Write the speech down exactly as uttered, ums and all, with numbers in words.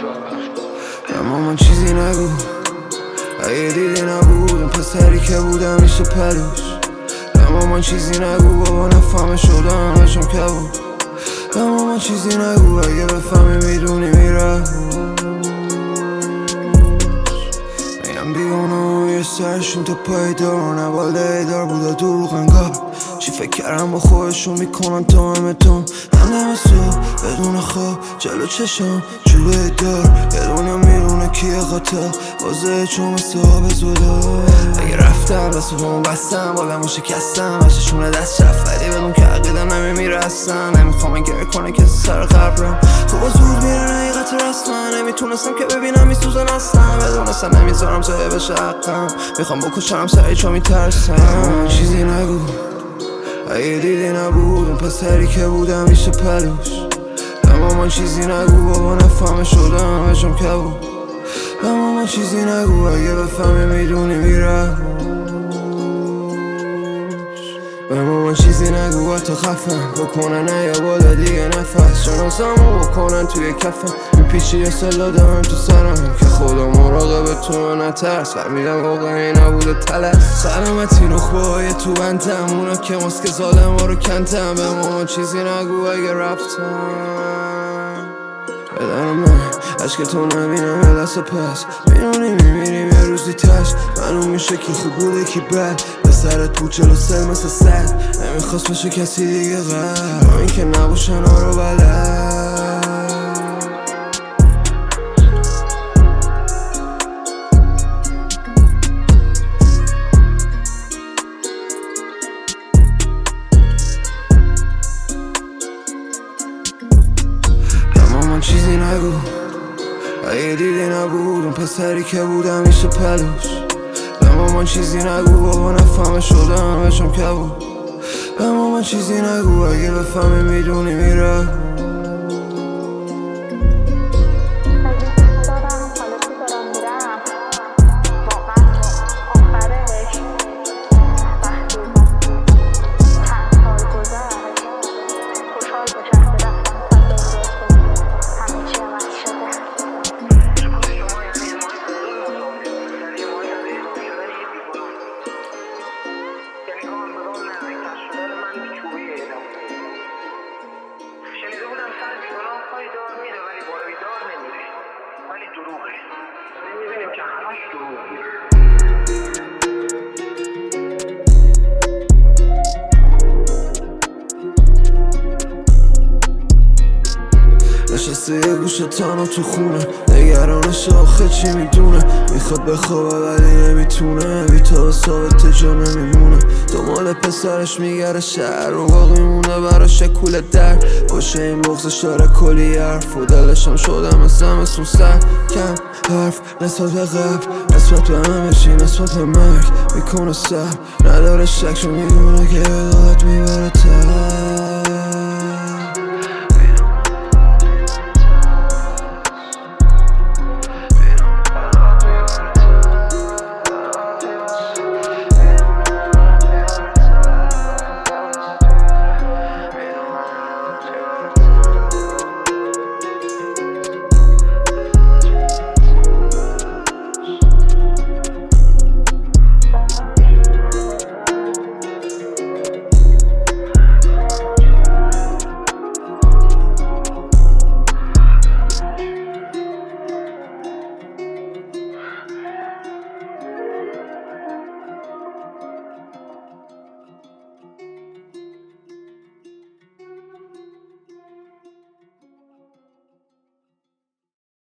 اما من چیزی نگو اگه دیدی نبود اون پسری که بودم میشه پلوش. اما من چیزی نگو بابا نفهمه شدم همشم کبود. اما من چیزی نگو اگه بفهمی میدونی میره میگم بیونه و یه سرشون تا پای دار نوالده دار بودا دروغ انگار. چی فکر کردم با خودشون میکنن تا همتون همه صبح بدون خواب جلو چشم چوبه دار یه دنیا میرونه کیه قطع بازه چون مثل آب زودا. اگه رفتم دست بامو بستم بالمو شکستم هشتشونه دست شفت ولی بدون که عقیدم نمیمیرستن نمیخوام گره کنه کسی سر قبرم خوب زود میرن حقیقت رسمن نمیتونستم که ببینم میسوزن هستم بدونستم نمیذارم زایه بشه حقم میخوام بکشنم سری چون میترسم. چیزی نگو اگه دیدی نبود اون پسری که بودم میشه پلوش. اما من چیزی نگو بابا نفهمه شدم همشم کبود. اما من چیزی نگو اگه بفهمی میدونی میره اما من چیزی نگو حتی خفم بکنه نه یا بالا دیگه نفس شناسمو بکنن توی کفم میپیچی یه سلا دارم تو سرم که خدا مراقب تو نترس فهمیدم واقعی نبوده تلس سلامتی نخبه های تو بندم اونا که ماسک ظالم ها رو کندم اما من چیزی نگو اگه رفتم بدنم من عشق تو نبینم یه دست پس میرونی میمیریم یه روزی تش معلوم میشه کی خوب بوده کی بد به سرت بود جلو سل مثل سد نمیخواست بشه کسی دیگه غیر این که نباشن ها رو بلد. اما من چیزی نگو اگه دیدی نبود اون پسری که بودم میشه پلوش. اما من چیزی نگو بابا نفهمه شدم همشم کبود. اما من چیزی نگو اگه بفهمی میدونی میره نشسته یه گوشه تنها تو خونه نگرانش آخه چی میدونه میخواد بخوابه ولی نمیتونه بی تا ثابت جا نمیمونه دنبال پسرش میگره شهر رو باقی مونه براش کوله در باشه این بغزش داره کلی حرف و دلشم شده مثل همسون سر کم حرف نسبت به قبل نسبت به همه چی نسبت به مرگ میکنه سر نداره شک چون میدونه که عدالت میبره تر.